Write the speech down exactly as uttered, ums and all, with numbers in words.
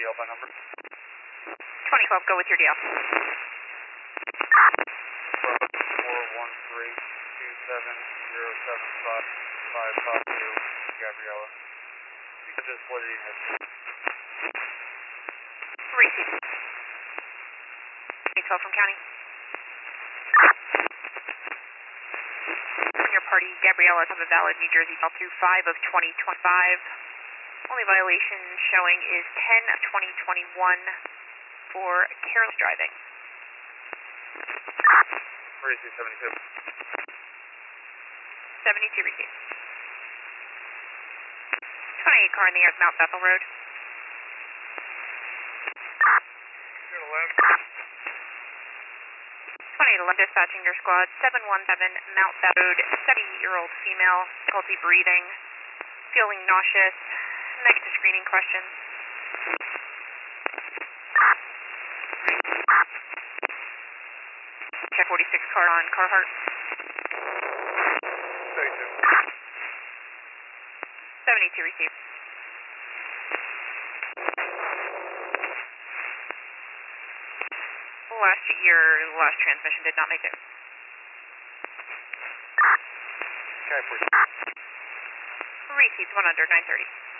D L by number. twenty twelve, go with your D L. four one three two seven zero seven five five five two, Gabriella. Because it's validity has Receive. twenty twelve from county. On your party, Gabriella have a valid New Jersey L two five of twenty twenty-five. Only violation showing is ten of twenty twenty-one for careless driving. Receive seventy-two. seventy-two receive. twenty-eight car in the air, Mount Bethel Road. twenty-eight eleven dispatching your squad, seven one seven Mount Bethel Road, seventy-year-old female, difficulty breathing, feeling nauseous, negative screening questions. Check forty-six car on Carhart. seventy-two. seventy-two receive. Last your last transmission did not make it. Okay, please. Received one under nine thirty.